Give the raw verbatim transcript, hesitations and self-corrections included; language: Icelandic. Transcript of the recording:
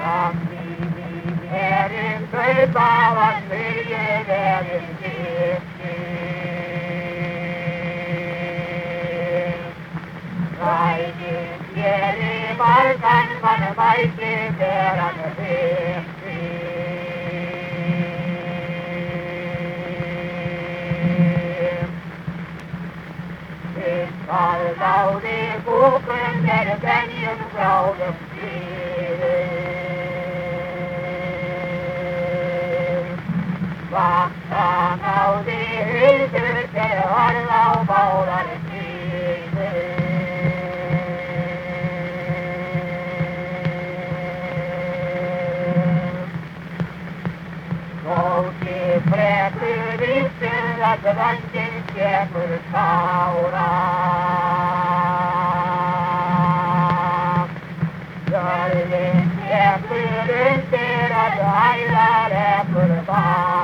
är en förbannad miljövärden till Raiden ger i markan man maiti bärande vesti Kaltaudi kuken der benjum graudum Vakta naudi hyltyke arlau paular kiinni. Nousi präty vissyllä vantin kiepur sauraa. Jälleen kiepuryn tiedät aina lepur